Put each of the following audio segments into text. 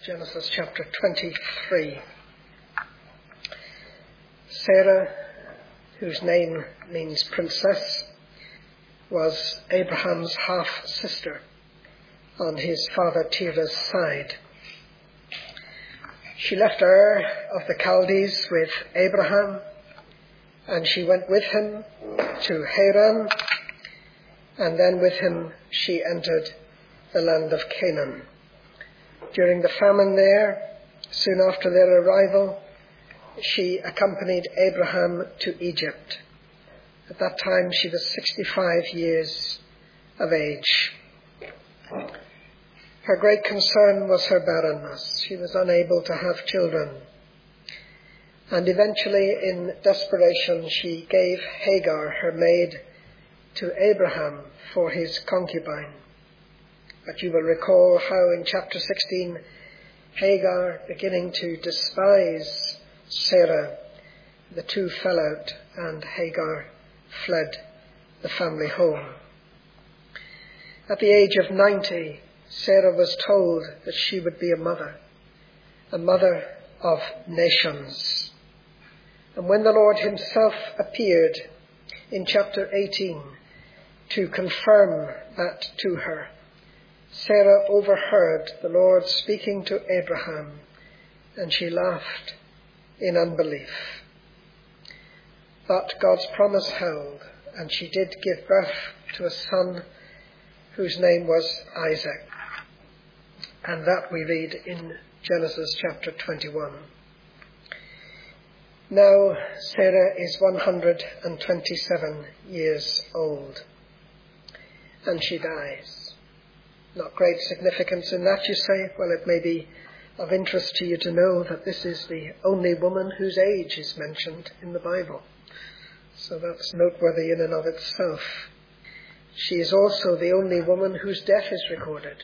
Genesis chapter 23. Sarah, whose name means princess, was Abraham's half-sister on his father Terah's side. She left Ur of the Chaldees with Abraham, and she went with him to Haran, and then with him she entered the land of Canaan. During the famine there, soon after their arrival, she accompanied Abraham to Egypt. At that time she was 65 years of age. Her great concern was her barrenness. She was unable to have children. And eventually, in desperation, she gave Hagar, her maid, to Abraham for his concubine. But you will recall how in chapter 16, Hagar, beginning to despise Sarah, the two fell out and Hagar fled the family home. At the age of 90, Sarah was told that she would be a mother of nations. And when the Lord himself appeared in chapter 18 to confirm that to her, Sarah overheard the Lord speaking to Abraham, and she laughed in unbelief. But God's promise held, and she did give birth to a son whose name was Isaac. And that we read in Genesis chapter 21. Now Sarah is 127 years old, and she dies. Not great significance in that, you say. Well, it may be of interest to you to know that this is the only woman whose age is mentioned in the Bible. So that's noteworthy in and of itself. She is also the only woman whose death is recorded.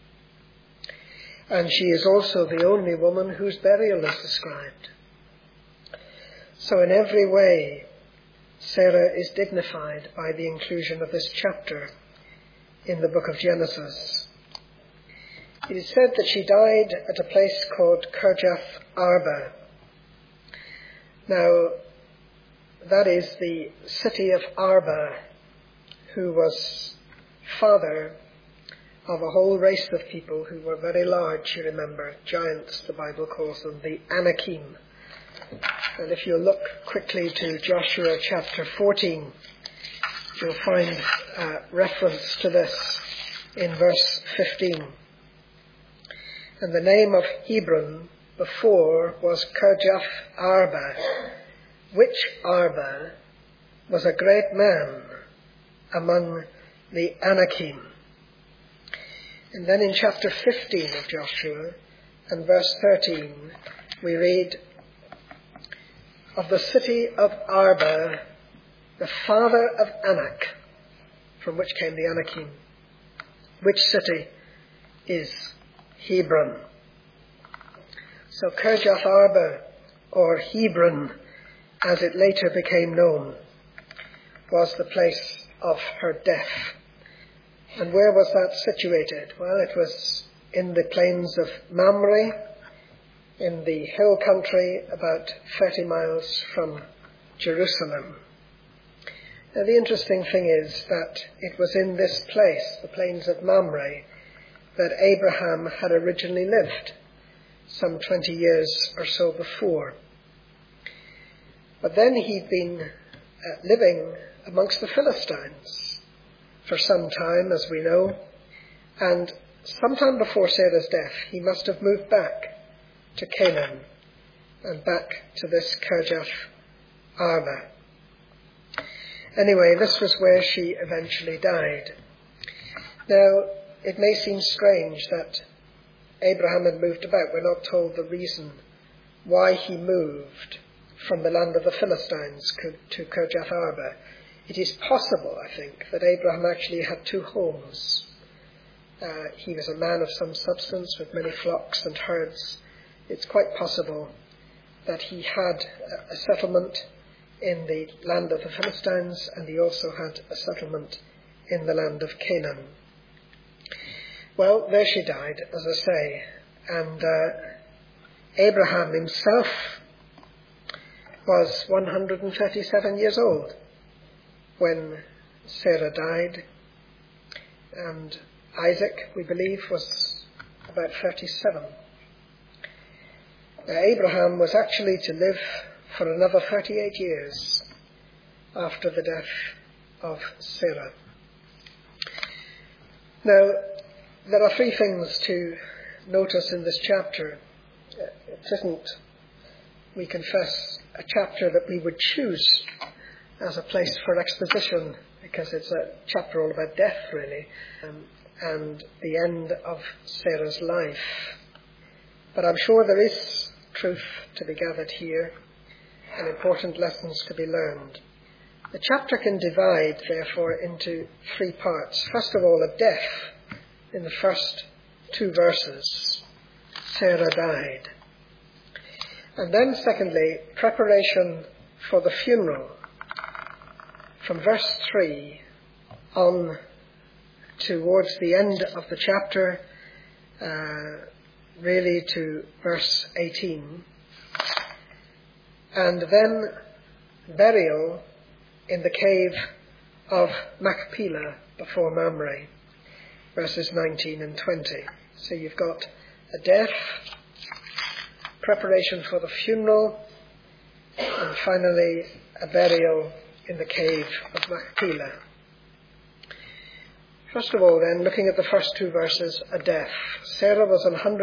And she is also the only woman whose burial is described. So in every way, Sarah is dignified by the inclusion of this chapter in the book of Genesis. It is said that she died at a place called Kirjath Arba. Now, that is the city of Arba, who was father of a whole race of people who were very large, you remember, giants, the Bible calls them, the Anakim. And if you look quickly to Joshua chapter 14, you'll find reference to this in verse 15. And the name of Hebron before was Kirjath Arba, which Arba was a great man among the Anakim. And then in chapter 15 of Joshua and verse 13, we read of the city of Arba, the father of Anak, from which came the Anakim. Which city is Hebron? So Kirjath Arba, or Hebron, as it later became known, was the place of her death. And where was that situated? Well, it was in the plains of Mamre, in the hill country about 30 miles from Jerusalem. Now, the interesting thing is that it was in this place, the plains of Mamre, that Abraham had originally lived some 20 years or so before. But then he'd been living amongst the Philistines for some time, as we know, and sometime before Sarah's death, he must have moved back to Canaan and back to this Kirjath Arba. Anyway, this was where she eventually died. Now, it may seem strange that Abraham had moved about. We're not told the reason why he moved from the land of the Philistines to Kirjath Arba. It is possible, I think, that Abraham actually had two homes. He was a man of some substance with many flocks and herds. It's quite possible that he had a settlement in the land of the Philistines, and he also had a settlement in the land of Canaan. Well, there she died, as I say, And Abraham himself was 137 years old when Sarah died. And Isaac, we believe, was about 37. Abraham was actually to live for another 38 years after the death of Sarah. Now, there are three things to notice in this chapter. It isn't, we confess, a chapter that we would choose as a place for exposition, because it's a chapter all about death, really, and the end of Sarah's life. But I'm sure there is truth to be gathered here and important lessons to be learned. The chapter can divide, therefore, into three parts. First of all, a death in the first two verses. Sarah died. And then, secondly, preparation for the funeral. From verse 3 on towards the end of the chapter, really to verse 18. And then burial in the cave of Machpelah before Mamre, verses 19 and 20. So you've got a death, preparation for the funeral, and finally a burial in the cave of Machpelah. First of all, then, looking at the first two verses, a death. Sarah was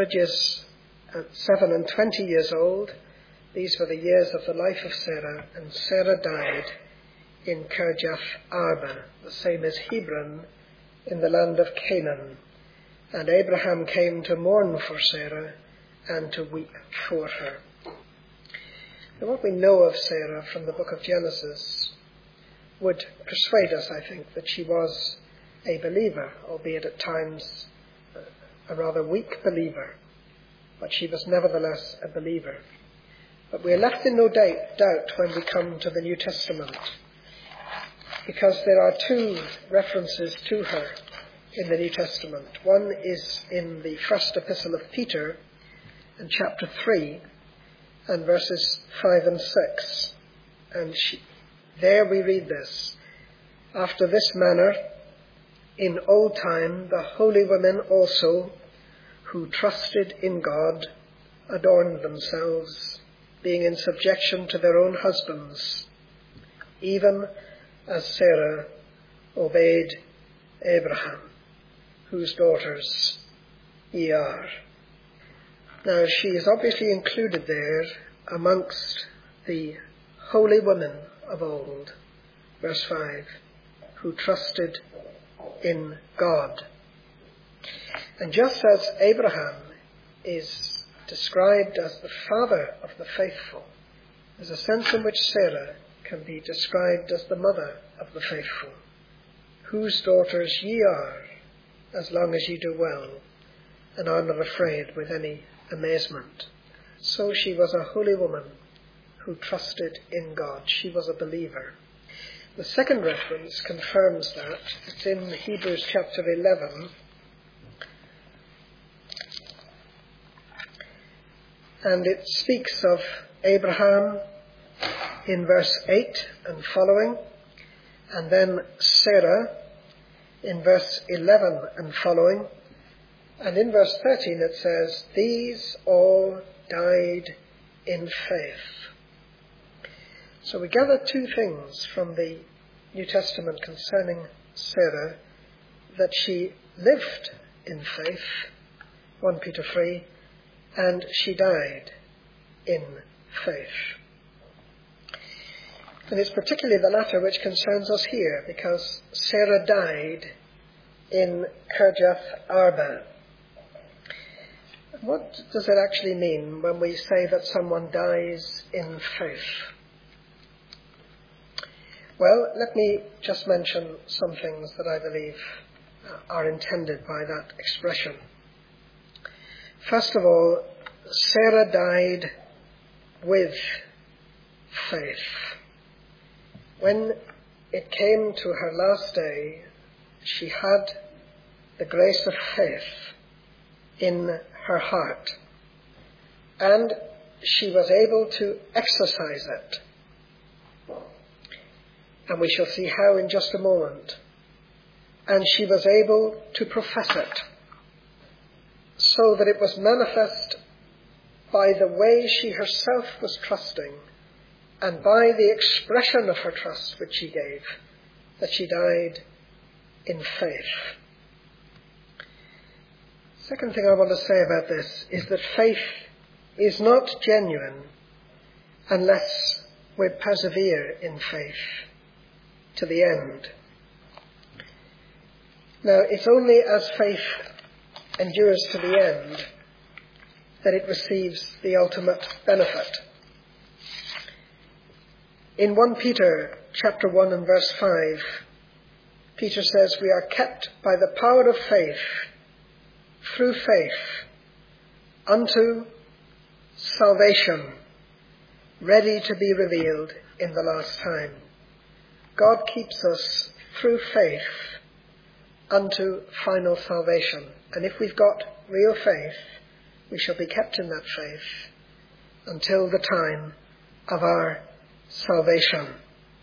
107 and 20 years old. These were the years of the life of Sarah, and Sarah died in Kirjath Arba, the same as Hebron, in the land of Canaan. And Abraham came to mourn for Sarah and to weep for her. Now, what we know of Sarah from the book of Genesis would persuade us, I think, that she was a believer, albeit at times a rather weak believer, but she was nevertheless a believer. But we are left in no doubt when we come to the New Testament, because there are two references to her in the New Testament. One is in the first epistle of Peter, in chapter 3, and verses 5 and 6. And there we read this: "After this manner, in old time, the holy women also, who trusted in God, adorned themselves, being in subjection to their own husbands, even as Sarah obeyed Abraham, whose daughters ye are." Now, she is obviously included there amongst the holy women of old. Verse 5, who trusted in God. And just as Abraham is described as the father of the faithful, there's a sense in which Sarah can be described as the mother of the faithful, whose daughters ye are, as long as ye do well, and are not afraid with any amazement. So she was a holy woman who trusted in God. She was a believer. The second reference confirms that. It's in Hebrews chapter 11. And it speaks of Abraham in verse 8 and following, and then Sarah in verse 11 and following. And in verse 13 it says, "These all died in faith." So we gather two things from the New Testament concerning Sarah: that she lived in faith, 1 Peter 3, and she died in faith. And it's particularly the latter which concerns us here, because Sarah died in Kirjath Arba. What does it actually mean when we say that someone dies in faith? Well, let me just mention some things that I believe are intended by that expression. First of all, Sarah died with faith. When it came to her last day, she had the grace of faith in her heart. And she was able to exercise it. And we shall see how in just a moment. And she was able to profess it, so that it was manifest by the way she herself was trusting, and by the expression of her trust which she gave, that she died in faith. Second thing I want to say about this is that faith is not genuine unless we persevere in faith to the end. Now, it's only as faith endures to the end that it receives the ultimate benefit. In 1 Peter chapter 1 and verse 5, Peter says, "We are kept by the power of faith, through faith, unto salvation, ready to be revealed in the last time." God keeps us through faith unto final salvation. And if we've got real faith, we shall be kept in that faith until the time of our salvation.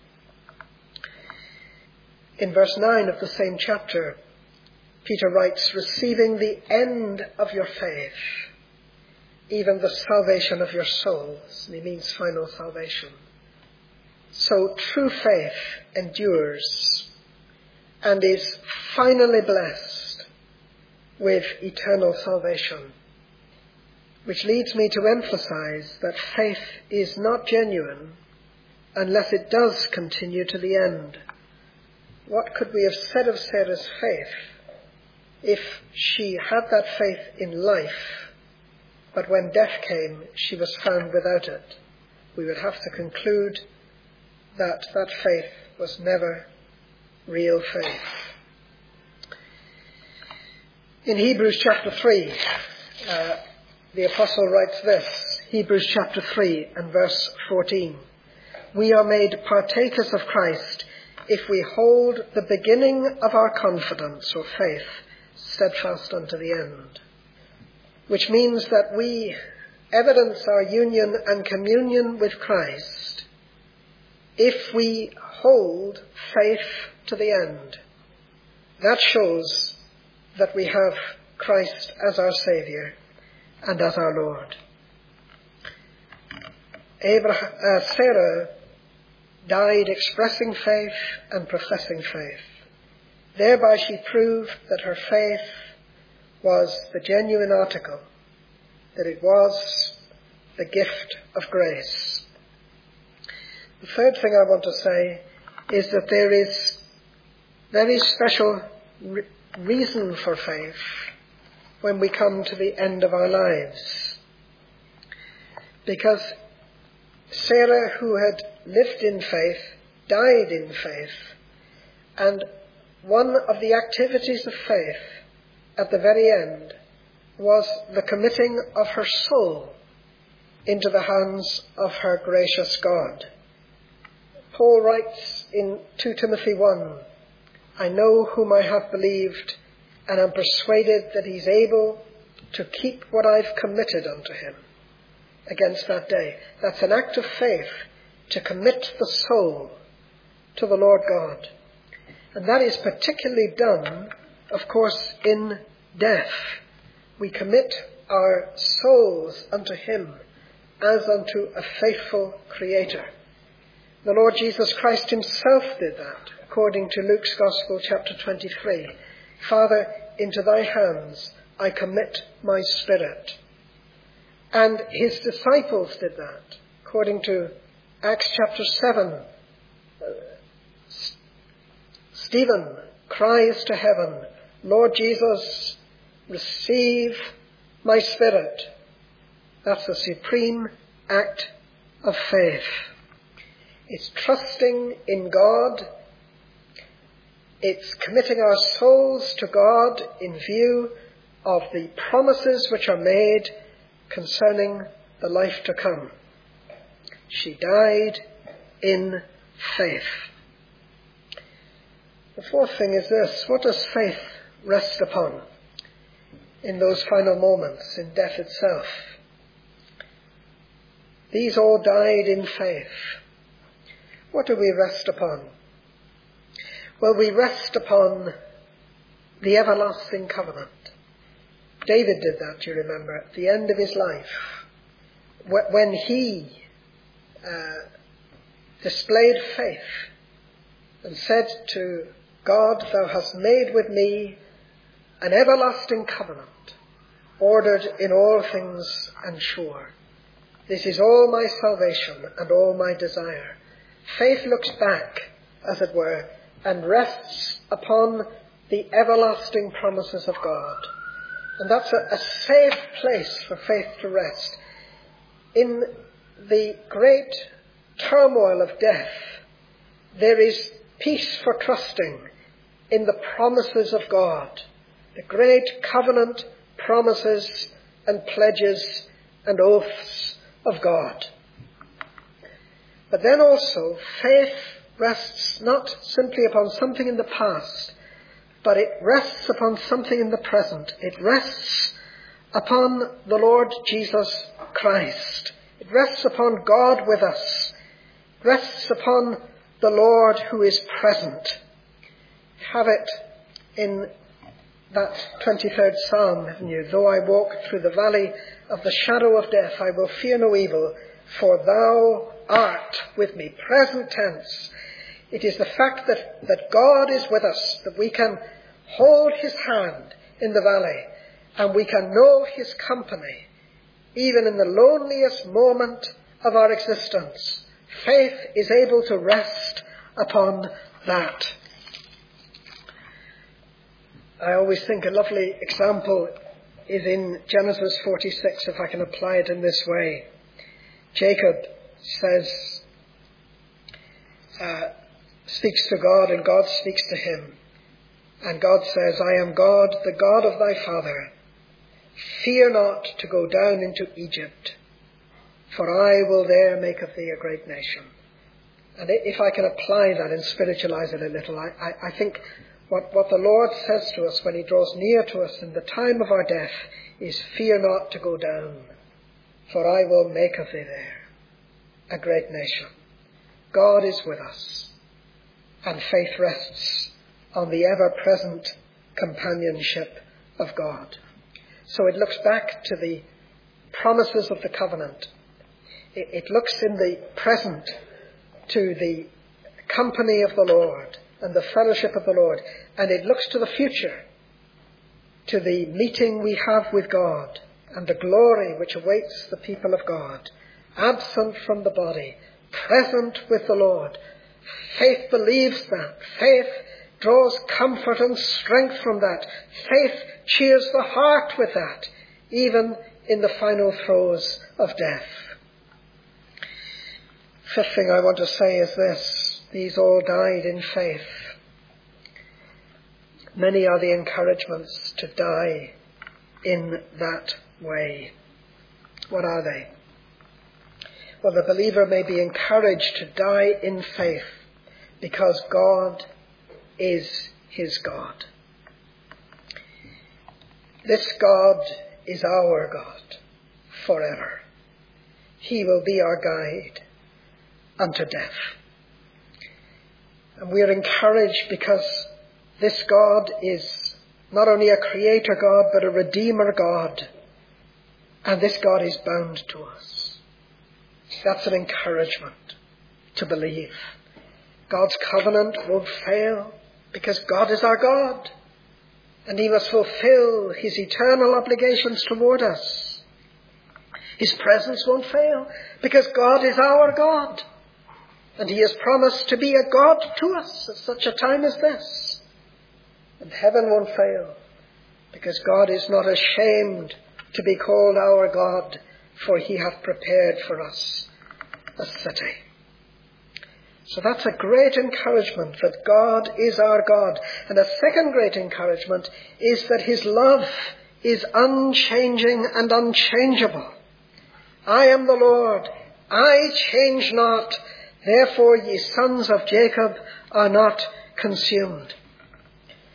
In verse 9 of the same chapter, Peter writes, "Receiving the end of your faith, even the salvation of your souls." And he means final salvation. So true faith endures and is finally blessed with eternal salvation. Which leads me to emphasize that faith is not genuine unless it does continue to the end. What could we have said of Sarah's faith if she had that faith in life, but when death came, she was found without it? We would have to conclude that that faith was never real faith. In Hebrews chapter 3, the apostle writes this, Hebrews chapter 3 and verse 14. "We are made partakers of Christ if we hold the beginning of our confidence or faith steadfast unto the end." Which means that we evidence our union and communion with Christ if we hold faith to the end. That shows that we have Christ as our Saviour and as our Lord. Sarah died expressing faith and professing faith. Thereby she proved that her faith was the genuine article, that it was the gift of grace. The third thing I want to say is that there is very special reason for faith when we come to the end of our lives. Because Sarah, who had lived in faith, died in faith, and one of the activities of faith at the very end was the committing of her soul into the hands of her gracious God. Paul writes in 2 Timothy 1, "I know whom I have believed, and am persuaded that he's able to keep what I've committed unto him against that day." That's an act of faith, to commit the soul to the Lord God. And that is particularly done, of course, in death. We commit our souls unto him as unto a faithful Creator. The Lord Jesus Christ himself did that, according to Luke's Gospel, chapter 23. "Father, into thy hands I commit my spirit." And his disciples did that, according to Acts chapter 7. Stephen cries to heaven, "Lord Jesus, receive my spirit." That's the supreme act of faith. It's trusting in God. It's committing our souls to God in view of the promises which are made concerning the life to come. She died in faith. The fourth thing is this: what does faith rest upon? in those final moments, in death itself. These all died in faith. What do we rest upon? Well, we rest upon the everlasting covenant. David did that, you remember, at the end of his life. When he displayed faith and said to God, "Thou hast made with me an everlasting covenant, ordered in all things and sure. This is all my salvation and all my desire." Faith looks back, as it were, and rests upon the everlasting promises of God. And that's a safe place for faith to rest. In the great turmoil of death, there is peace for trusting in the promises of God, the great covenant promises and pledges and oaths of God. But then also, faith rests not simply upon something in the past, but it rests upon something in the present. It rests upon the Lord Jesus Christ. It rests upon God with us. It rests upon the Lord who is present. Have it in that 23rd Psalm, haven't you? "Though I walk through the valley of the shadow of death, I will fear no evil, for thou art with me." Present tense. It is the fact that God is with us, that we can hold his hand in the valley and we can know his company, even in the loneliest moment of our existence. Faith is able to rest upon that. I always think a lovely example is in Genesis 46, if I can apply it in this way. Jacob speaks to God, and God speaks to him. And God says, "I am God, the God of thy father. Fear not to go down into Egypt, for I will there make of thee a great nation." And if I can apply that and spiritualize it a little, I think what the Lord says to us when he draws near to us in the time of our death is, "Fear not to go down, for I will make of thee there a great nation." God is with us, and faith rests on the ever-present companionship of God. So it looks back to the promises of the covenant. It looks in the present to the company of the Lord and the fellowship of the Lord. And it looks to the future, to the meeting we have with God and the glory which awaits the people of God. Absent from the body, present with the Lord. Faith believes that. Faith draws comfort and strength from that. Faith cheers the heart with that, even in the final throes of death. Fifth thing I want to say is this: these all died in faith. Many are the encouragements to die in that way. What are they? Well, the believer may be encouraged to die in faith because God is his God. This God is our God forever. He will be our guide unto death. And we are encouraged because this God is not only a creator God, but a redeemer God. And this God is bound to us. That's an encouragement to believe. God's covenant won't fail because God is our God. And he must fulfill his eternal obligations toward us. His presence won't fail because God is our God. And he has promised to be a God to us at such a time as this. And heaven won't fail because God is not ashamed to be called our God, for he hath prepared for us a city. So that's a great encouragement that God is our God. And a second great encouragement is that his love is unchanging and unchangeable. I am the Lord, I change not, therefore ye sons of Jacob are not consumed.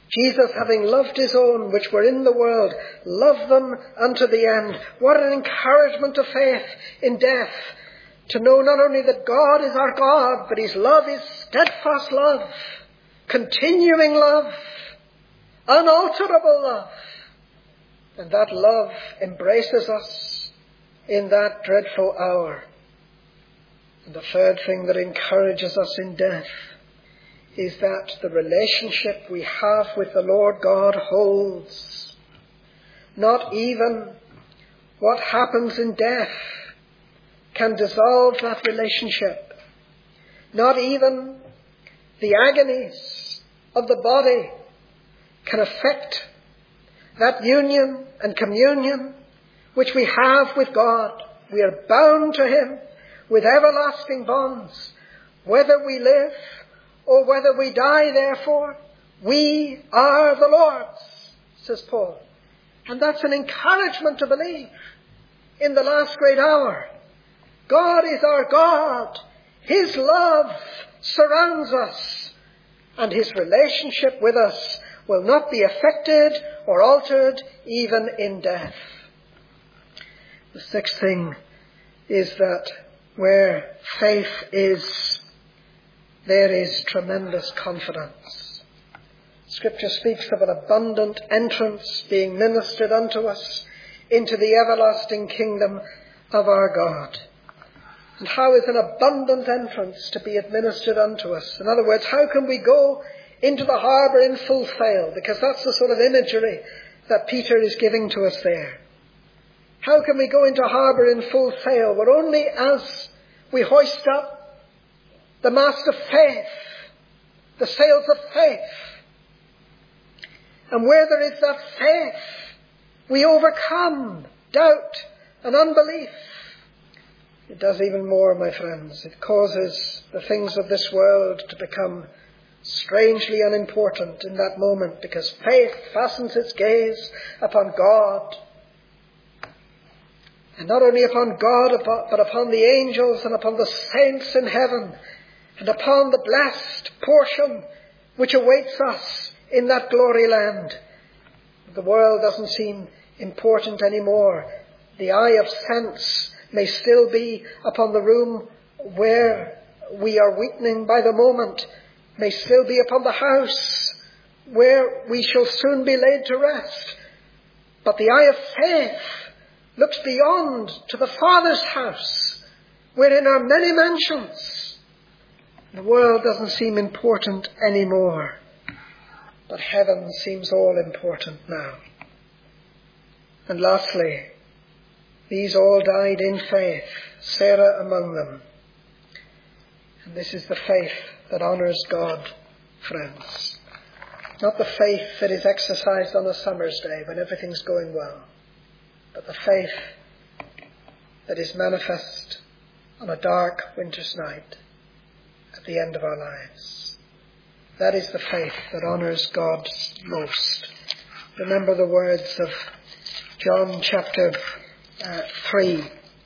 Jesus, having loved his own which were in the world, loved them unto the end. What an encouragement of faith in death, to know not only that God is our God, but his love is steadfast love, continuing love, unalterable love. And that love embraces us in that dreadful hour. And the third thing that encourages us in death is that the relationship we have with the Lord God holds. Not even what happens in death can dissolve that relationship. Not even the agonies of the body can affect that union and communion which we have with God. We are bound to him with everlasting bonds, whether we live or whether we die. Therefore, we are the Lord's, says Paul. And that's an encouragement to believe in the last great hour. God is our God. His love surrounds us, and his relationship with us will not be affected or altered even in death. The sixth thing is that where faith is, there is tremendous confidence. Scripture speaks of an abundant entrance being ministered unto us into the everlasting kingdom of our God. And how is an abundant entrance to be administered unto us? In other words, how can we go into the harbour in full sail? Because that's the sort of imagery that Peter is giving to us there. How can we go into harbour in full sail? Well, only as we hoist up the mast of faith, the sails of faith. And where there is that faith, we overcome doubt and unbelief. It does even more, my friends. It causes the things of this world to become strangely unimportant in that moment, because faith fastens its gaze upon God. And not only upon God, but upon the angels and upon the saints in heaven, and upon the blessed portion which awaits us in that glory land. The world doesn't seem important anymore. The eye of sense may still be upon the room where we are weakening by the moment, may still be upon the house where we shall soon be laid to rest. But the eye of faith looks beyond to the Father's house, wherein are many mansions. The world doesn't seem important anymore, but heaven seems all important now. And lastly, these all died in faith, Sarah among them. And this is the faith that honours God, friends. Not the faith that is exercised on a summer's day when everything's going well, but the faith that is manifest on a dark winter's night at the end of our lives. That is the faith that honours God most. Remember the words of John chapter 3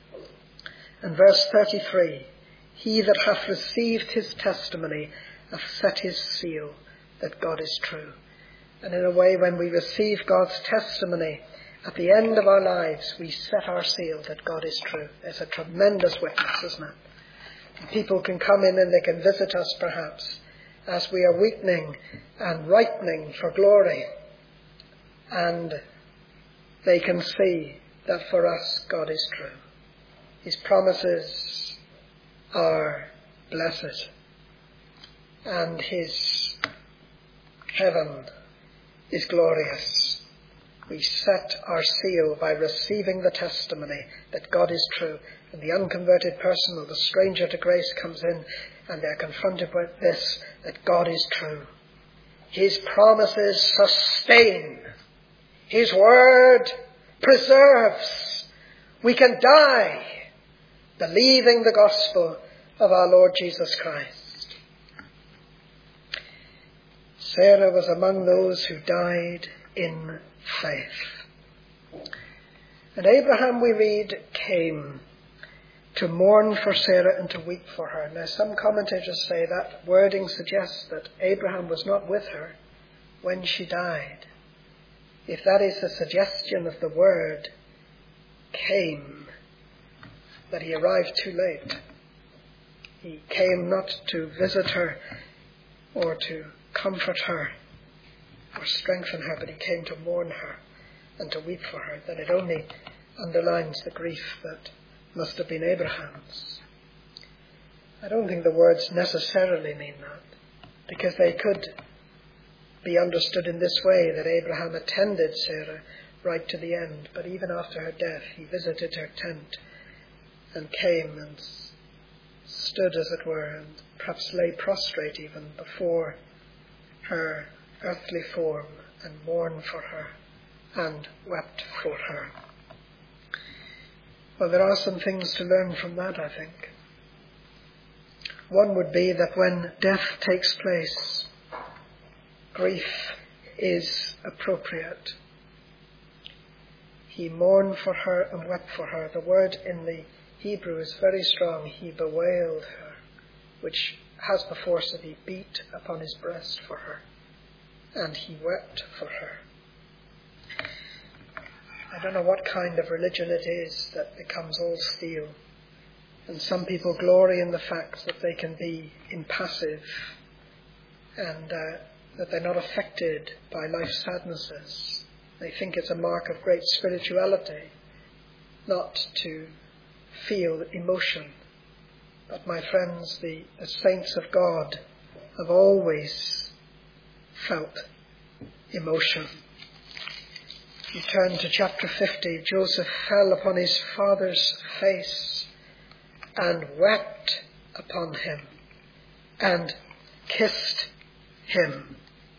and verse 33. He that hath received his testimony hath set his seal that God is true. And in a way, when we receive God's testimony at the end of our lives, we set our seal that God is true. It's a tremendous witness, isn't it? And people can come in and they can visit us perhaps as we are weakening and ripening for glory. And they can see that for us God is true. His promises are blessed, and his heaven is glorious. We set our seal by receiving the testimony that God is true. And the unconverted person or the stranger to grace comes in and they're confronted with this, that God is true. His promises sustain. His word preserves. We can die believing the gospel of our Lord Jesus Christ. Sarah was among those who died in faith. And Abraham, we read, came to mourn for Sarah and to weep for her. Now some commentators say that wording suggests that Abraham was not with her, when she died, if that is the suggestion of the word came, that he arrived too late. He came not to visit her or to comfort her or strengthen her, but he came to mourn her and to weep for her, then it only underlines the grief that must have been Abraham's. I don't think the words necessarily mean that, because they could be understood in this way, that Abraham attended Sarah right to the end, but even after her death he visited her tent and came and stood, as it were, and perhaps lay prostrate even before her earthly form and mourned for her and wept for her. Well, there are some things to learn from that, I think. One would be that when death takes place, grief is appropriate. He mourned for her and wept for her. The word in the Hebrew is very strong. He bewailed her, which has the force of he beat upon his breast for her, and he wept for her. I don't know what kind of religion it is that becomes all steel. And some people glory in the fact that they can be impassive and that they're not affected by life's sadnesses. They think it's a mark of great spirituality not to feel emotion. But my friends, the saints of God have always felt emotion. You turn to chapter 50, Joseph fell upon his father's face and wept upon him and kissed him.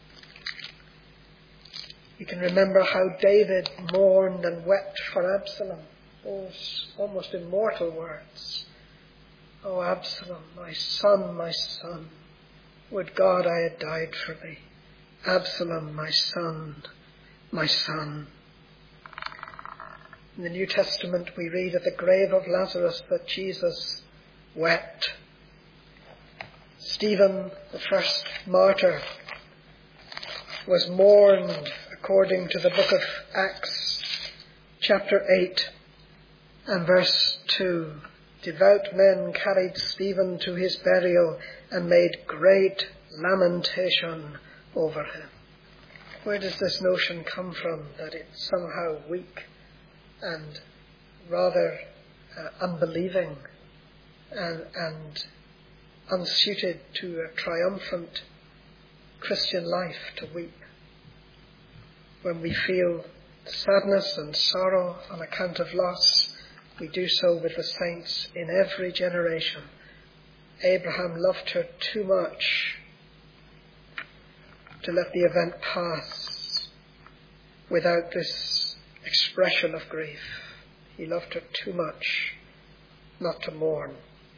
You can remember how David mourned and wept for Absalom, those almost immortal words. "Oh, Absalom, my son, would God I had died for thee. Absalom, my son, my son." In the New Testament we read at the grave of Lazarus that Jesus wept. Stephen, the first martyr, was mourned according to the book of Acts, chapter 8 and verse 2. Devout men carried Stephen to his burial and made great lamentation over him. Where does this notion come from, that it's somehow weak and rather unbelieving and unsuited to a triumphant Christian life to weep? When we feel sadness and sorrow on account of loss, we do so with the saints in every generation. Abraham loved her too much to let the event pass without this expression of grief. He loved her too much not to mourn.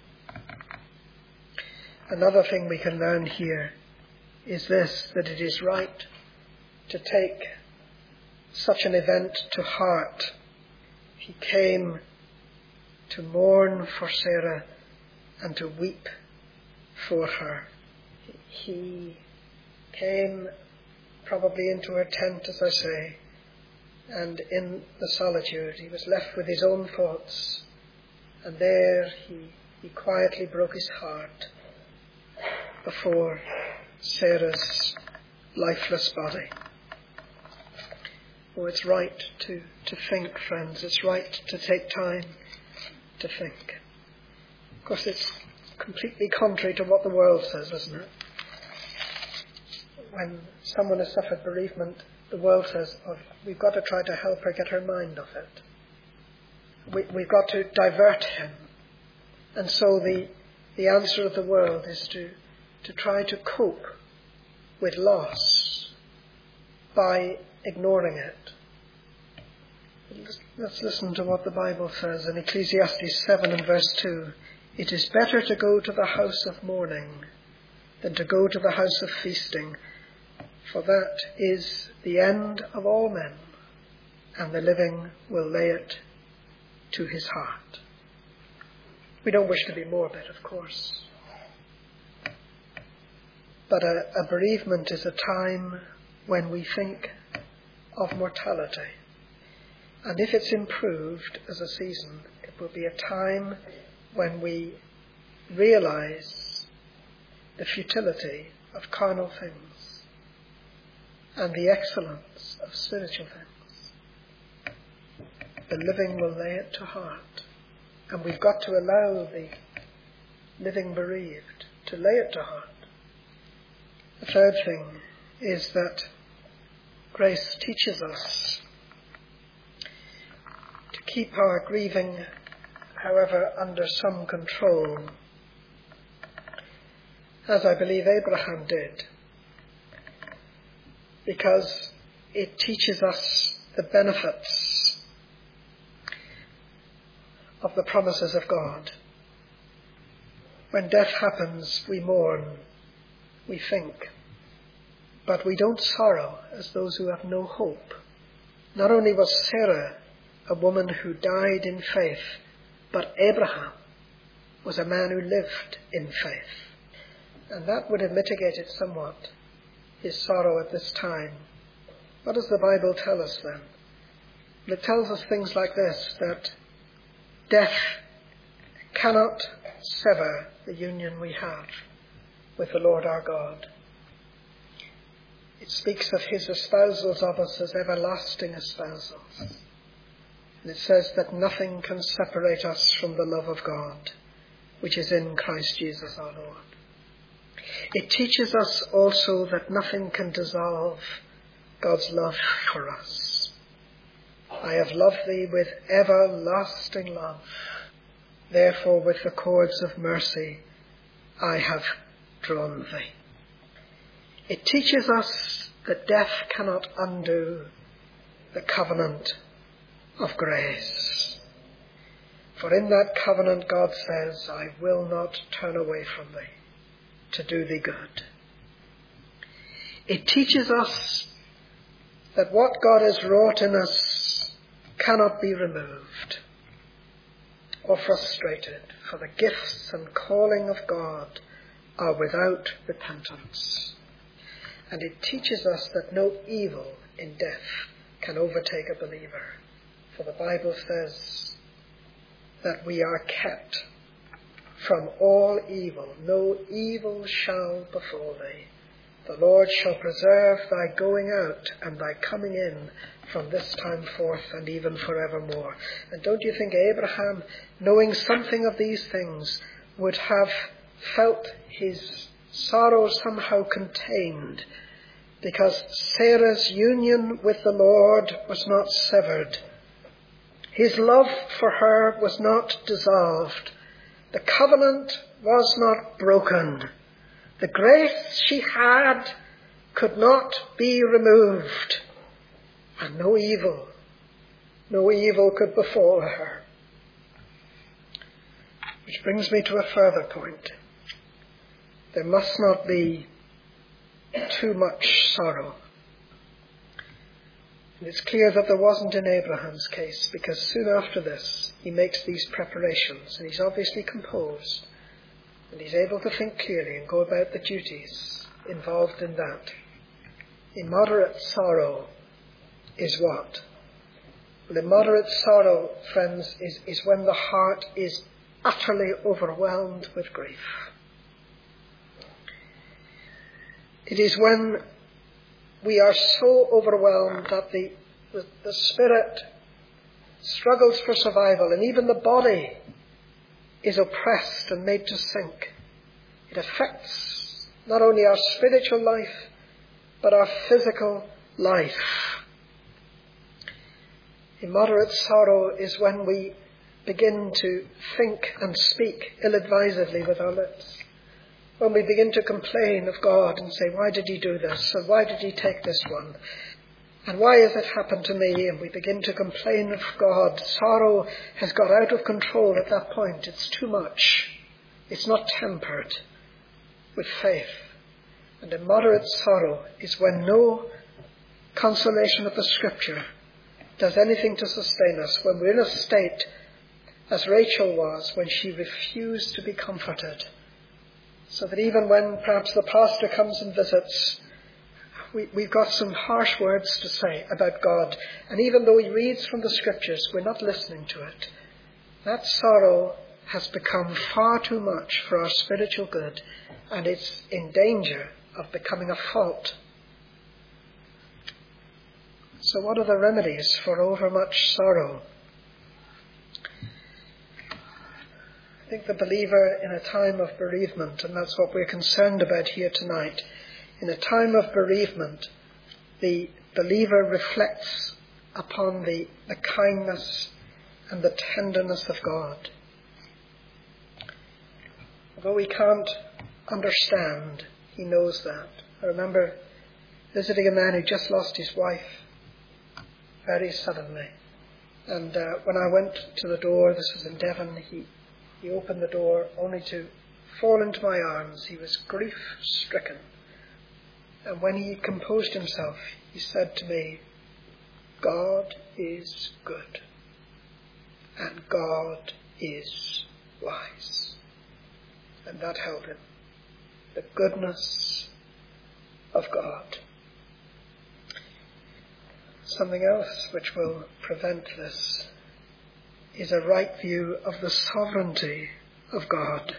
Another thing we can learn here is this, that it is right to take such an event to heart. He came to mourn for Sarah and to weep for her. He came probably into her tent, as I say, and in the solitude he was left with his own thoughts, and there he quietly broke his heart before Sarah's lifeless body. Oh, it's right to think, friends. It's right to take time to think. Of course, it's completely contrary to what the world says, isn't it? When someone has suffered bereavement, the world says, "Oh, we've got to try to help her get her mind off it. We've got to divert him." And so the answer of the world is to try to cope with loss by ignoring it. Let's listen to what the Bible says in Ecclesiastes 7 and verse 2. "It is better to go to the house of mourning than to go to the house of feasting, for that is the end of all men, and the living will lay it to his heart." We don't wish to be morbid, of course. But a bereavement is a time when we think of mortality. And if it's improved as a season, it will be a time when we realize the futility of carnal things and the excellence of spiritual things. The living will lay it to heart. And we've got to allow the living bereaved to lay it to heart. The third thing is that grace teaches us to keep our grieving, however, under some control, as I believe Abraham did, because it teaches us the benefits of the promises of God. When death happens, we mourn, we think, but we don't sorrow as those who have no hope. Not only was Sarah a woman who died in faith, but Abraham was a man who lived in faith. And that would have mitigated somewhat his sorrow at this time. What does the Bible tell us then? It tells us things like this, that death cannot sever the union we have with the Lord our God. It speaks of his espousals of us as everlasting espousals. And it says that nothing can separate us from the love of God, which is in Christ Jesus our Lord. It teaches us also that nothing can dissolve God's love for us. I have loved thee with everlasting love. Therefore, with the cords of mercy, I have drawn thee. It teaches us that death cannot undo the covenant of grace. For in that covenant God says, I will not turn away from thee to do thee good. It teaches us that what God has wrought in us cannot be removed or frustrated, for the gifts and calling of God are without repentance. And it teaches us that no evil in death can overtake a believer. For the Bible says that we are kept from all evil. No evil shall befall thee. The Lord shall preserve thy going out and thy coming in from this time forth and even forevermore. And don't you think Abraham, knowing something of these things, would have felt his sorrow somehow contained, because Sarah's union with the Lord was not severed. His love for her was not dissolved. The covenant was not broken. The grace she had could not be removed. And no evil could befall her. Which brings me to a further point. There must not be too much sorrow. And it's clear that there wasn't in Abraham's case, because soon after this he makes these preparations, and he's obviously composed, and he's able to think clearly and go about the duties involved in that. Immoderate sorrow is what? Well, immoderate sorrow, friends, is when the heart is utterly overwhelmed with grief. It is when we are so overwhelmed that the spirit struggles for survival, and even the body is oppressed and made to sink. It affects not only our spiritual life, but our physical life. Immoderate sorrow is when we begin to think and speak ill-advisedly with our lips. When we begin to complain of God and say, why did he do this? And why did he take this one? And why has it happened to me? And we begin to complain of God. Sorrow has got out of control at that point. It's too much. It's not tempered with faith. And immoderate sorrow is when no consolation of the Scripture does anything to sustain us. When we're in a state, as Rachel was, when she refused to be comforted. So that even when perhaps the pastor comes and visits, we've got some harsh words to say about God. And even though he reads from the scriptures, we're not listening to it. That sorrow has become far too much for our spiritual good, and it's in danger of becoming a fault. So what are the remedies for overmuch sorrow? I think the believer in a time of bereavement, and that's what we're concerned about here tonight, in a time of bereavement, the believer reflects upon the kindness and the tenderness of God. Although he can't understand, he knows that. I remember visiting a man who just lost his wife very suddenly. And when I went to the door, this was in Devon, he opened the door only to fall into my arms. He was grief-stricken. And when he composed himself, he said to me, "God is good, and God is wise." And that held him. The goodness of God. Something else which will prevent this is a right view of the sovereignty of God.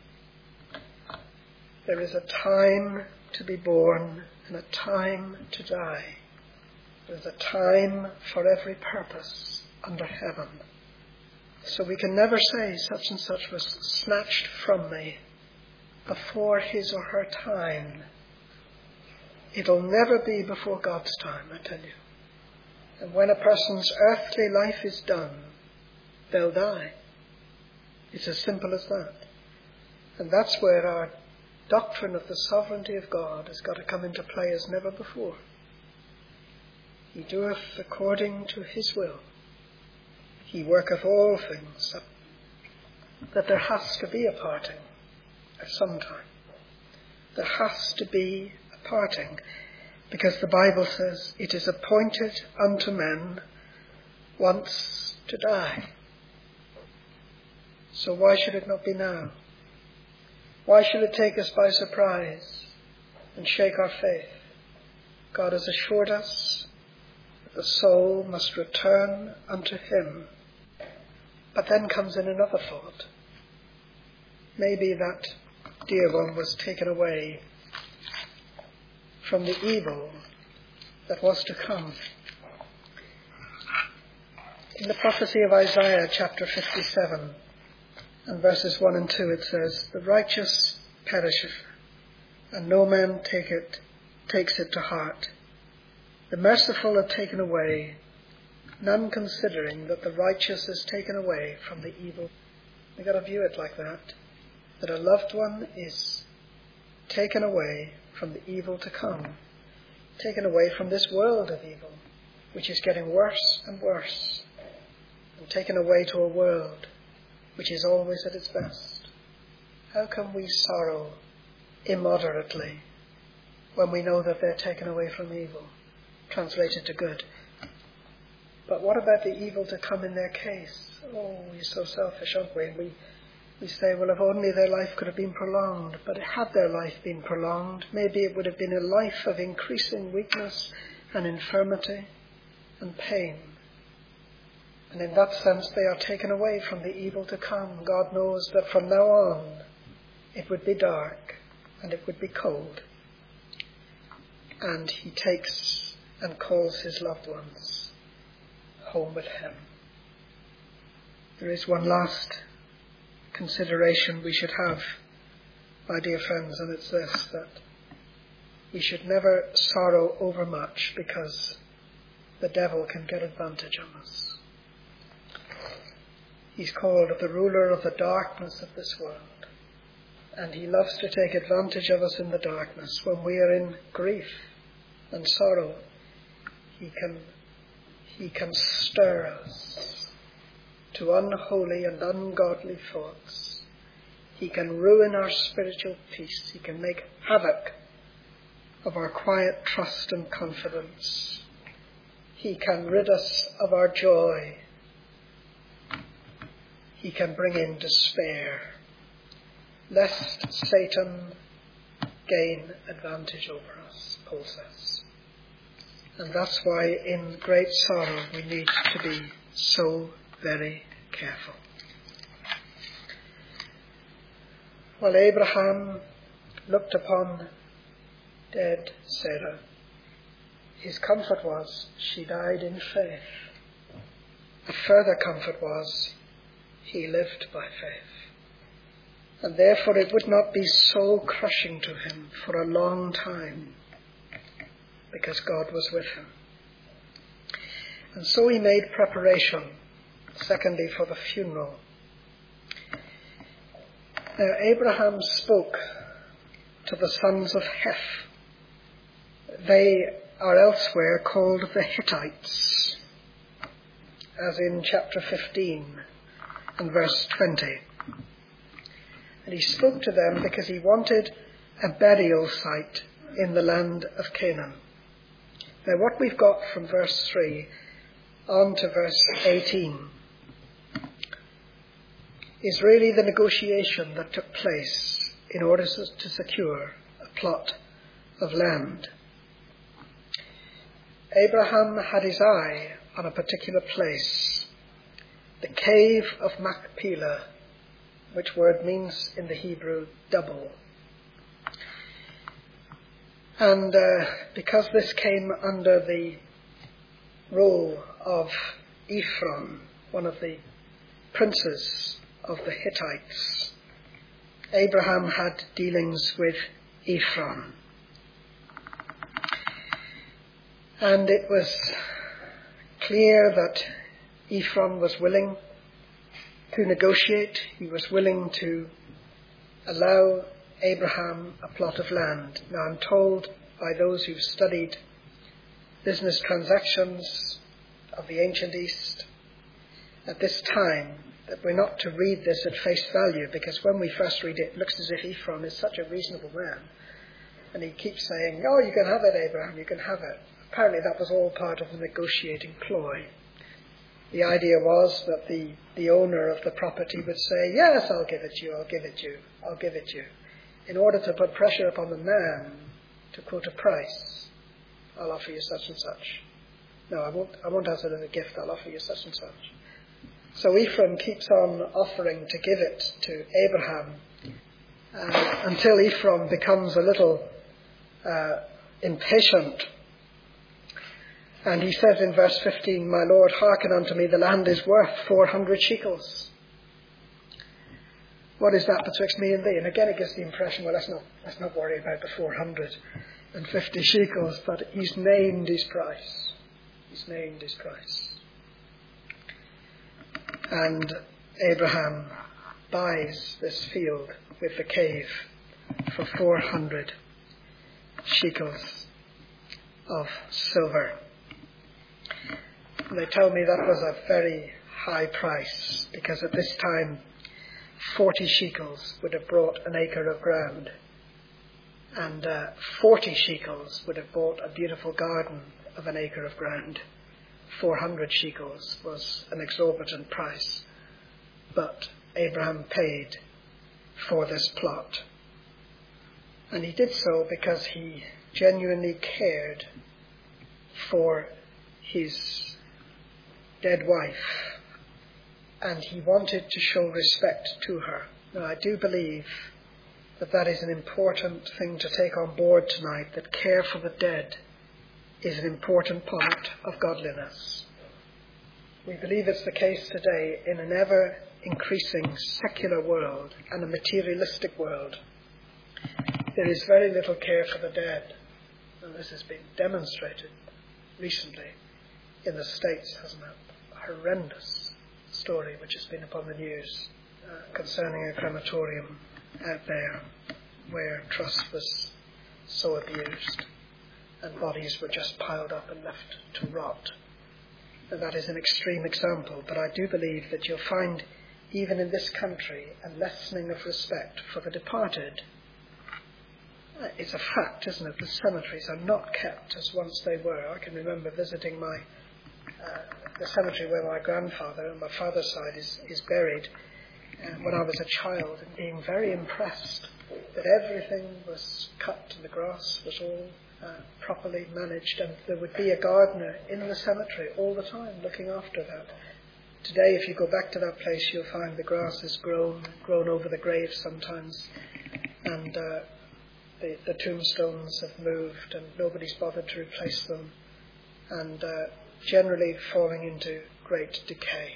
There is a time to be born and a time to die. There is a time for every purpose under heaven. So we can never say such and such was snatched from me before his or her time. It'll never be before God's time, I tell you. And when a person's earthly life is done, they'll die. It's as simple as that. And that's where our doctrine of the sovereignty of God has got to come into play as never before. He doeth according to his will. He worketh all things, that there has to be a parting at some time. There has to be a parting, because the Bible says it is appointed unto men once to die. So why should it not be now? Why should it take us by surprise and shake our faith? God has assured us that the soul must return unto him. But then comes in another thought. Maybe that dear one was taken away from the evil that was to come. In the prophecy of Isaiah chapter 57 and verses 1 and 2 it says, "The righteous perisheth, and no man takes it to heart. The merciful are taken away, none considering that the righteous is taken away from the evil." We've got to view it like that a loved one is taken away from the evil to come, taken away from this world of evil, which is getting worse and worse, and taken away to a world which is always at its best. How can we sorrow immoderately when we know that they're taken away from evil, translated to good? But what about the evil to come in their case? Oh, we're so selfish, aren't we? We say, well, if only their life could have been prolonged. But had their life been prolonged, maybe it would have been a life of increasing weakness and infirmity and pain. And in that sense, they are taken away from the evil to come. God knows that from now on, it would be dark and it would be cold. And he takes and calls his loved ones home with him. There is one last consideration we should have, my dear friends, and it's this, that we should never sorrow overmuch, because the devil can get advantage of us. He's called the ruler of the darkness of this world, and he loves to take advantage of us in the darkness. When we are in grief and sorrow, he can stir us to unholy and ungodly thoughts. He can ruin our spiritual peace. He can make havoc of our quiet trust and confidence. He can rid us of our joy. He can bring in despair, lest Satan gain advantage over us, Paul says. And that's why in great sorrow we need to be so very careful. While Abraham looked upon dead Sarah, his comfort was she died in faith. A further comfort was he lived by faith. And therefore it would not be soul crushing to him for a long time, because God was with him. And so he made preparation, secondly, for the funeral. Now Abraham spoke to the sons of Heth. They are elsewhere called the Hittites, as in chapter 15 and verse 20. And he spoke to them because he wanted a burial site in the land of Canaan. Now what we've got from verse 3 on to verse 18 is really the negotiation that took place in order to secure a plot of land. Abraham had his eye on a particular place, the cave of Machpelah, which word means in the Hebrew double. And because this came under the rule of Ephron, one of the princes of the Hittites, Abraham had dealings with Ephron. And it was clear that Ephron was willing to negotiate. He was willing to allow Abraham a plot of land. Now I'm told by those who've studied business transactions of the ancient East at this time that we're not to read this at face value, because when we first read it, it looks as if Ephron is such a reasonable man. And he keeps saying, "Oh, you can have it, Abraham, you can have it." Apparently that was all part of the negotiating ploy. The idea was that the owner of the property would say, "Yes, I'll give it to you, I'll give it to you, I'll give it to you," in order to put pressure upon the man to quote a price. "I'll offer you such and such." "No, I won't have it as a gift, I'll offer you such and such." So Ephron keeps on offering to give it to Abraham until Ephron becomes a little impatient. And he says in verse 15, "My Lord, hearken unto me, the land is worth 400 shekels. What is that betwixt me and thee?" And again it gives the impression, well, let's not worry about the 450 shekels, but he's named his price. He's named his price. And Abraham buys this field with the cave for 400 shekels of silver. And they tell me that was a very high price, because at this time 40 shekels would have brought an acre of ground, and 40 shekels would have bought a beautiful garden of an acre of ground. 400 shekels was an exorbitant price, but Abraham paid for this plot. And he did so because he genuinely cared for his dead wife, and he wanted to show respect to her. Now, I do believe that that is an important thing to take on board tonight, that care for the dead is an important part of godliness. We believe it's the case today in an ever-increasing secular world and a materialistic world. There is very little care for the dead, and this has been demonstrated recently in the States, hasn't it? A horrendous story which has been upon the news concerning a crematorium out there where trust was so abused and bodies were just piled up and left to rot. And that is an extreme example, but I do believe that you'll find even in this country a lessening of respect for the departed. It's a fact, isn't it? The cemeteries are not kept as once they were. I can remember visiting the cemetery where my grandfather on my father's side is buried when I was a child, and being very impressed that everything was cut and the grass was all properly managed, and there would be a gardener in the cemetery all the time looking after that. Today, if you go back to that place, you'll find the grass is grown over the graves sometimes, and the tombstones have moved, and nobody's bothered to replace them, and generally falling into great decay.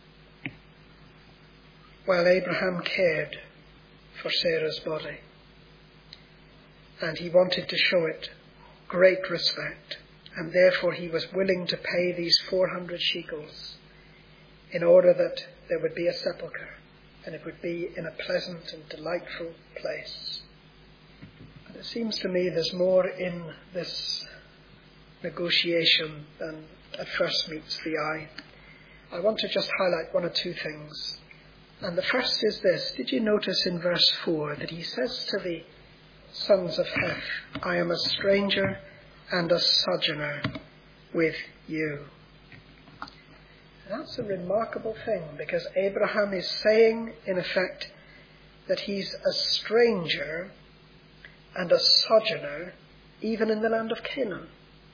While Abraham cared for Sarah's body, and he wanted to show it great respect, and therefore he was willing to pay these 400 shekels in order that there would be a sepulchre, and it would be in a pleasant and delightful place. But it seems to me there's more in this negotiation than at first meets the eye. I want to just highlight one or two things. And the first is this. Did you notice in verse 4 that he says to the sons of Heth, I am a stranger and a sojourner with you. That's a remarkable thing, because Abraham is saying, in effect, that he's a stranger and a sojourner even in the land of Canaan.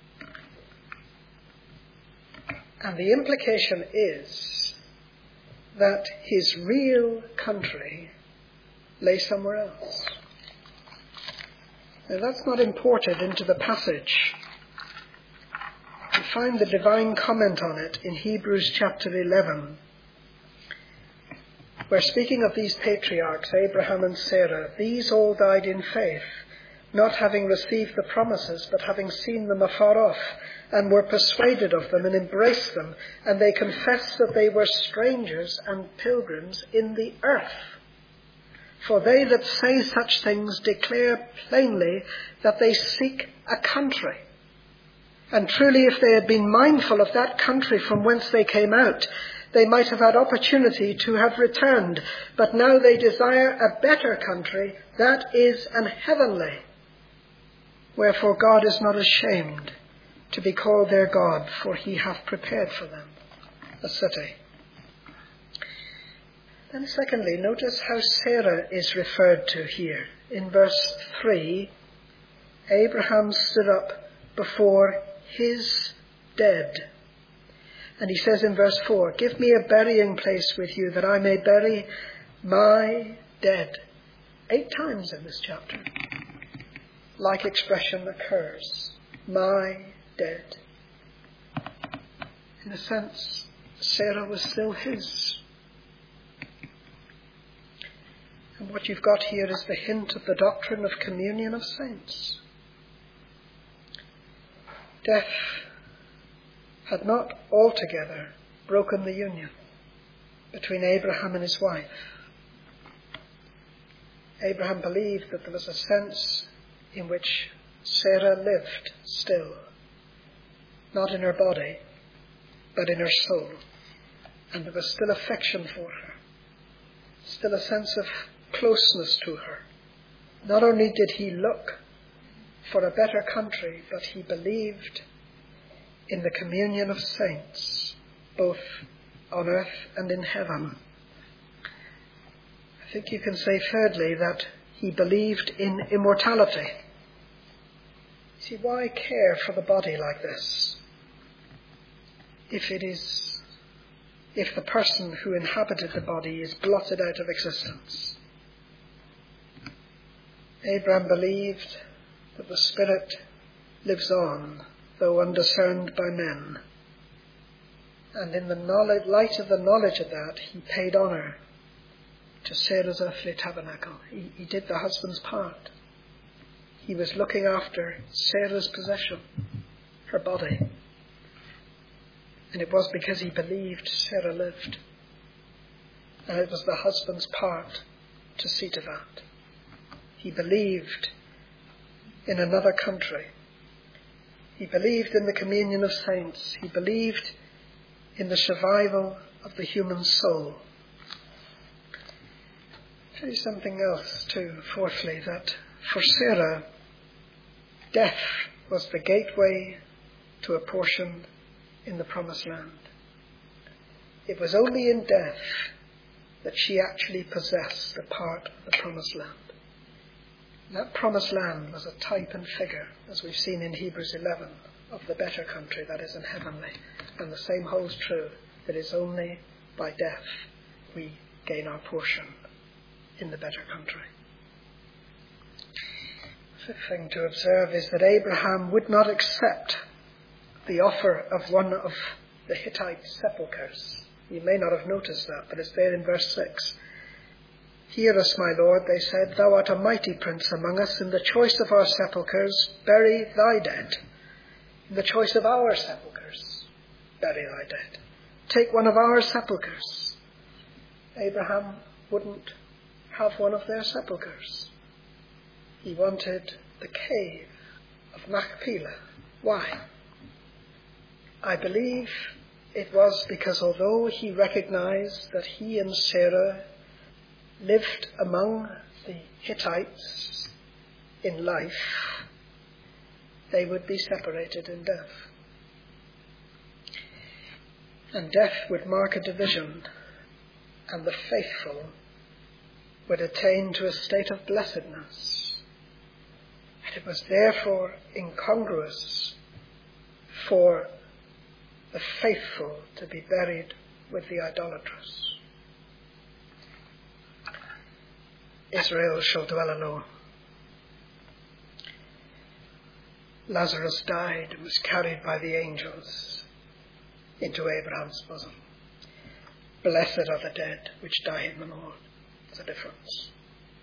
And the implication is that his real country lay somewhere else. Now, that's not imported into the passage. We find the divine comment on it in Hebrews chapter 11, where, speaking of these patriarchs, Abraham and Sarah, these all died in faith, not having received the promises, but having seen them afar off, and were persuaded of them and embraced them, and they confessed that they were strangers and pilgrims in the earth. For they that say such things declare plainly that they seek a country. And truly, if they had been mindful of that country from whence they came out, they might have had opportunity to have returned. But now they desire a better country, that is an heavenly. Wherefore God is not ashamed to be called their God, for he hath prepared for them a city. Then secondly, notice how Sarah is referred to here. In verse 3, Abraham stood up before his dead. And he says in verse 4, give me a burying place with you, that I may bury my dead. 8 times in this chapter, like expression occurs. My dead. In a sense, Sarah was still his. And what you've got here is the hint of the doctrine of communion of saints. Death had not altogether broken the union between Abraham and his wife. Abraham believed that there was a sense in which Sarah lived still, not in her body, but in her soul. And there was still affection for her, still a sense of closeness to her. Not only did he look for a better country, but he believed in the communion of saints, both on earth and in heaven. I think you can say thirdly that he believed in immortality. See, why care for the body like this? If the person who inhabited the body is blotted out of existence. Abraham believed that the spirit lives on, though undiscerned by men. And in the light of the knowledge of that, he paid honour to Sarah's earthly tabernacle. He did the husband's part. He was looking after Sarah's possession, her body. And it was because he believed Sarah lived. And it was the husband's part to see to that. He believed in another country. He believed in the communion of saints. He believed in the survival of the human soul. I'll tell you something else too, fourthly, that for Sarah, death was the gateway to a portion in the promised land. It was only in death that she actually possessed a part of the promised land. That promised land was a type and figure, as we've seen in Hebrews 11, of the better country that is in heavenly. And the same holds true. It is only by death we gain our portion in the better country. The fifth thing to observe is that Abraham would not accept the offer of one of the Hittite sepulchres. You may not have noticed that, but it's there in verse 6. Hear us, my Lord, they said, thou art a mighty prince among us. In the choice of our sepulchres, bury thy dead. In the choice of our sepulchres, bury thy dead. Take one of our sepulchres. Abraham wouldn't have one of their sepulchres. He wanted the cave of Machpelah. Why? I believe it was because although he recognized that he and Sarah lived among the Hittites in life, they would be separated in death. And death would mark a division, and the faithful would attain to a state of blessedness. And it was therefore incongruous for the faithful to be buried with the idolatrous. Israel shall dwell alone. Lazarus died and was carried by the angels into Abraham's bosom. Blessed are the dead which die in the Lord. There's a difference.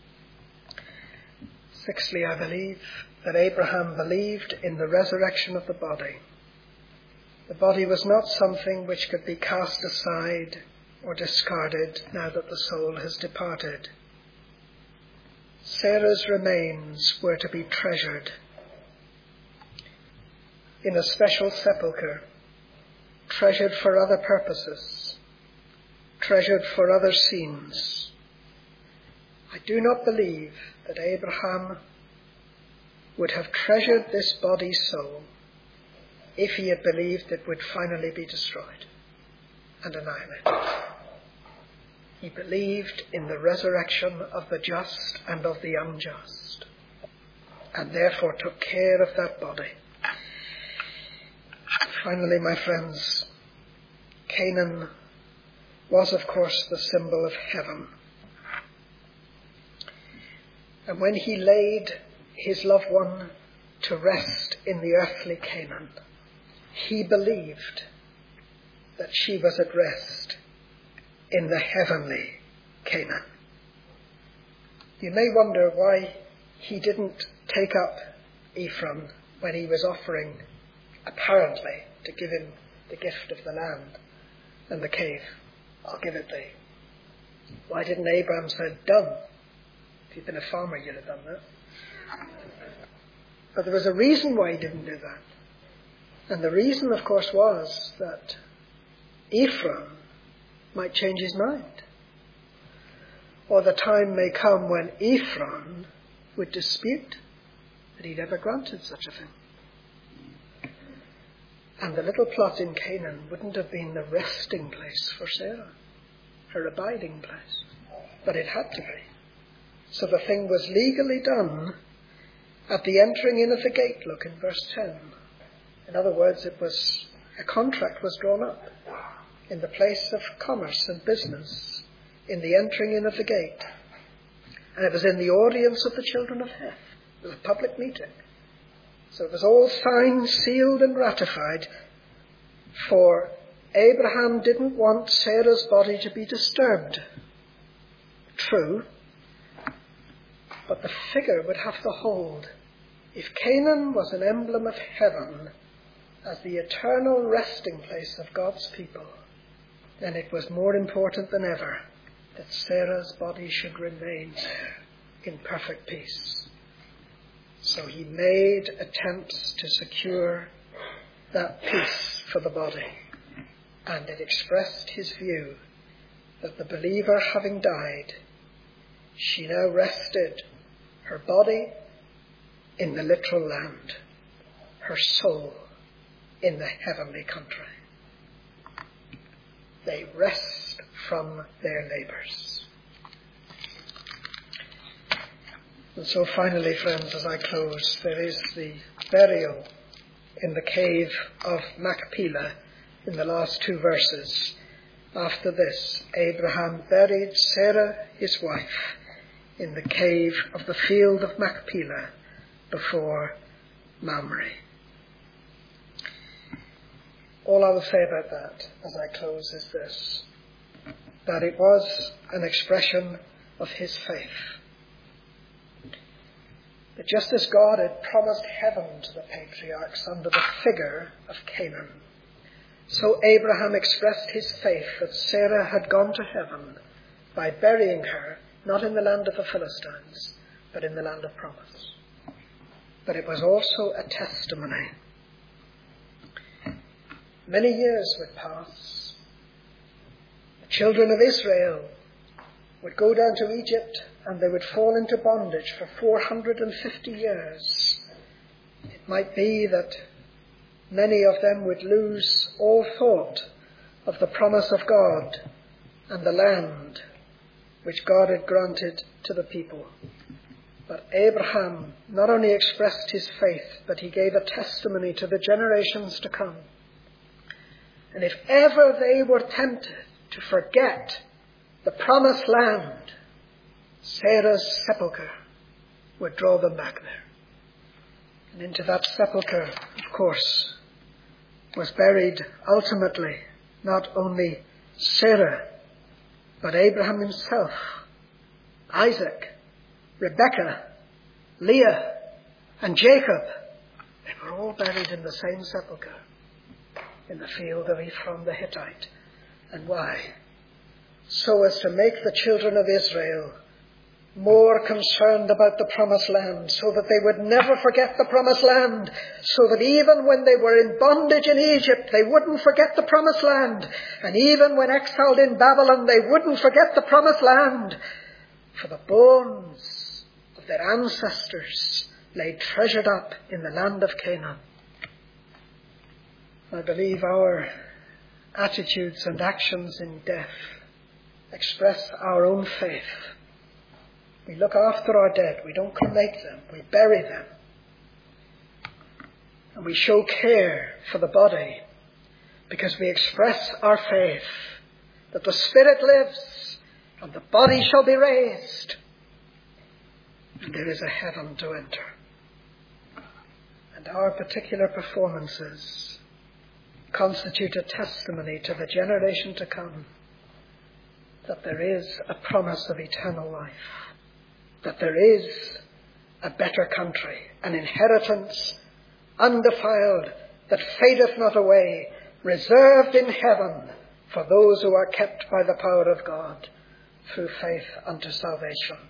Sixthly, I believe that Abraham believed in the resurrection of the body. The body was not something which could be cast aside or discarded now that the soul has departed. Sarah's remains were to be treasured in a special sepulchre, treasured for other purposes, treasured for other scenes. I do not believe that Abraham would have treasured this body so if he had believed it would finally be destroyed and annihilated. He believed in the resurrection of the just and of the unjust, and therefore took care of that body. Finally, my friends, Canaan was, of course, the symbol of heaven. And when he laid his loved one to rest in the earthly Canaan, he believed that she was at rest in the heavenly Canaan. You may wonder why he didn't take up Ephron when he was offering, apparently, to give him the gift of the land and the cave. I'll give it thee. Why didn't Abraham say, done? If you'd been a farmer, you'd have done that. But there was a reason why he didn't do that. And the reason, of course, was that Ephron might change his mind. Or the time may come when Ephron would dispute that he'd ever granted such a thing. And the little plot in Canaan wouldn't have been the resting place for Sarah, her abiding place. But it had to be. So the thing was legally done at the entering in of the gate, look in verse 10. In other words, a contract was drawn up in the place of commerce and business, in the entering in of the gate. And it was in the audience of the children of Heth. It was a public meeting. So it was all signed, sealed and ratified, for Abraham didn't want Sarah's body to be disturbed. True, but the figure would have to hold. If Canaan was an emblem of heaven as the eternal resting place of God's people, then it was more important than ever that Sarah's body should remain there in perfect peace. So he made attempts to secure that peace for the body, and it expressed his view that the believer having died, she now rested, her body in the literal land, her soul in the heavenly country. They rest from their labours. And so finally, friends, as I close, there is the burial in the cave of Machpelah in the last two verses. After this, Abraham buried Sarah, his wife, in the cave of the field of Machpelah before Mamre. All I will say about that as I close is this, that it was an expression of his faith. That just as God had promised heaven to the patriarchs under the figure of Canaan, so Abraham expressed his faith that Sarah had gone to heaven by burying her not in the land of the Philistines, but in the land of promise. But it was also a testimony. Many years would pass. The children of Israel would go down to Egypt and they would fall into bondage for 450 years. It might be that many of them would lose all thought of the promise of God and the land which God had granted to the people. But Abraham not only expressed his faith, but he gave a testimony to the generations to come. And if ever they were tempted to forget the promised land, Sarah's sepulchre would draw them back there. And into that sepulchre, of course, was buried ultimately not only Sarah, but Abraham himself, Isaac, Rebekah, Leah, and Jacob. They were all buried in the same sepulchre in the field of Ephron the Hittite. And why? So as to make the children of Israel more concerned about the promised land, so that they would never forget the promised land, so that even when they were in bondage in Egypt, they wouldn't forget the promised land, and even when exiled in Babylon, they wouldn't forget the promised land, for the bones of their ancestors lay treasured up in the land of Canaan. I believe our attitudes and actions in death express our own faith. We look after our dead. We don't cremate them. We bury them. And we show care for the body because we express our faith that the spirit lives and the body shall be raised. And there is a heaven to enter. And our particular performances constitute a testimony to the generation to come that there is a promise of eternal life, that there is a better country, an inheritance undefiled that fadeth not away, reserved in heaven for those who are kept by the power of God through faith unto salvation.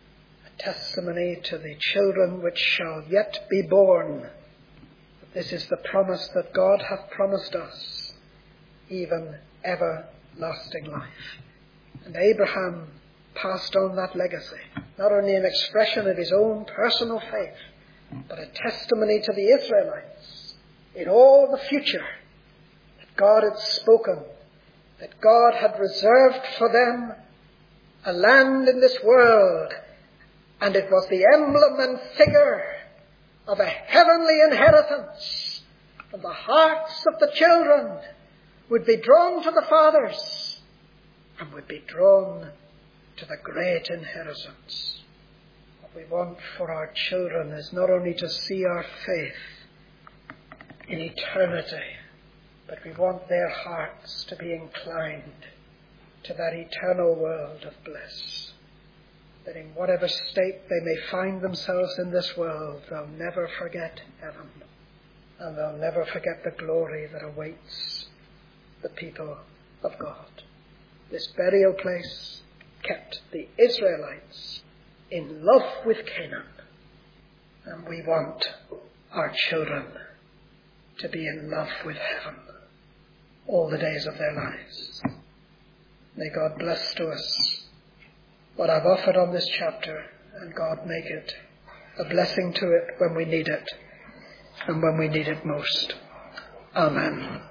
A testimony to the children which shall yet be born. This is the promise that God hath promised us, even everlasting life. And Abraham passed on that legacy, not only an expression of his own personal faith, but a testimony to the Israelites in all the future that God had spoken, that God had reserved for them a land in this world, and it was the emblem and figure of a heavenly inheritance, and the hearts of the children would be drawn to the fathers and would be drawn to the great inheritance. What we want for our children is not only to see our faith in eternity, but we want their hearts to be inclined to that eternal world of bliss. That in whatever state they may find themselves in this world, they'll never forget heaven. And they'll never forget the glory that awaits the people of God. This burial place kept the Israelites in love with Canaan. And we want our children to be in love with heaven all the days of their lives. May God bless to us what I've offered on this chapter, and God make it a blessing to it when we need it, and when we need it most. Amen.